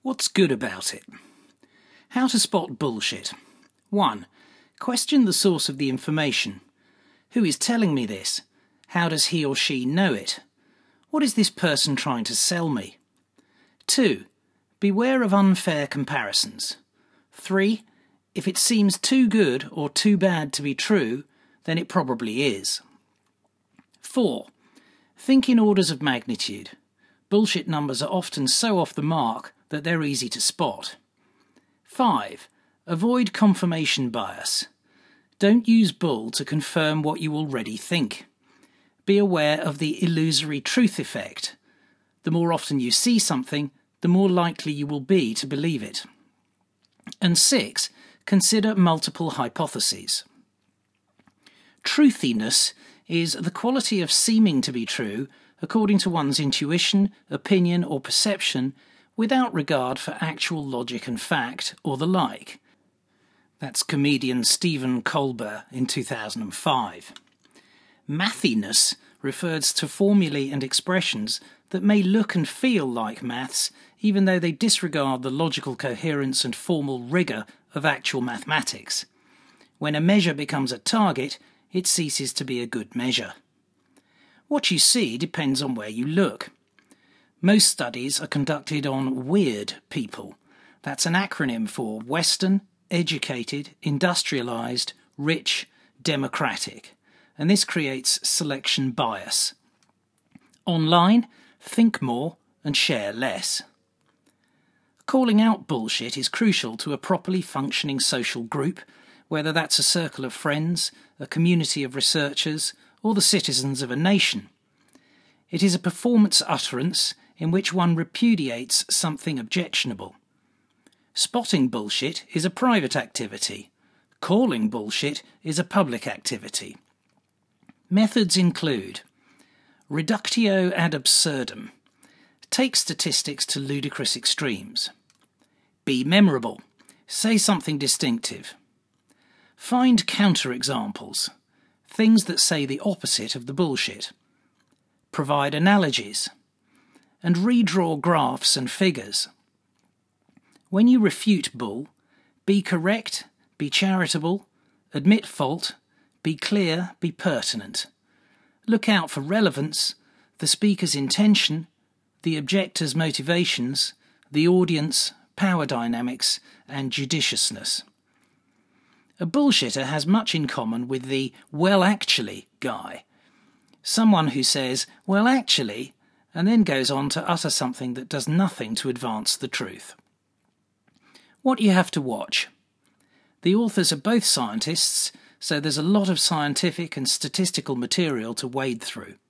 What's good about it? How to spot bullshit. 1. Question the source of the information. Who is telling me this? How does he or she know it? What is this person trying to sell me? 2. Beware of unfair comparisons. 3. If it seems too good or too bad to be true, then it probably is. 4. Think in orders of magnitude. Bullshit numbers are often so off the mark that they're easy to spot. 5. Avoid confirmation bias. Don't use bull to confirm what you already think. Be aware of the illusory truth effect. The more often you see something, the more likely you will be to believe it. And 6. Consider multiple hypotheses. Truthiness is the quality of seeming to be true according to one's intuition, opinion or perception without regard for actual logic and fact or the like. That's comedian Stephen Colbert in 2005. Mathiness refers to formulae and expressions that may look and feel like maths even though they disregard the logical coherence and formal rigour of actual mathematics. When a measure becomes a target, it ceases to be a good measure. What you see depends on where you look. Most studies are conducted on weird people. That's an acronym for Western, educated, industrialised, rich, democratic. And this creates selection bias. Online, think more and share less. Calling out bullshit is crucial to a properly functioning social group, whether that's a circle of friends, a community of researchers, or the citizens of a nation. It is a performance utterance in which one repudiates something objectionable. Spotting bullshit is a private activity. Calling bullshit is a public activity. Methods include reductio ad absurdum. Take statistics to ludicrous extremes. Be memorable. Say something distinctive. Find counterexamples. Things that say the opposite of the bullshit. Provide analogies. And redraw graphs and figures. When you refute bull, be correct, be charitable, admit fault, be clear, be pertinent. Look out for relevance, the speaker's intention, the objector's motivations, the audience, power dynamics, and judiciousness. A bullshitter has much in common with the well actually guy. Someone who says, well actually, and then goes on to utter something that does nothing to advance the truth. What you have to watch. The authors are both scientists, so there's a lot of scientific and statistical material to wade through.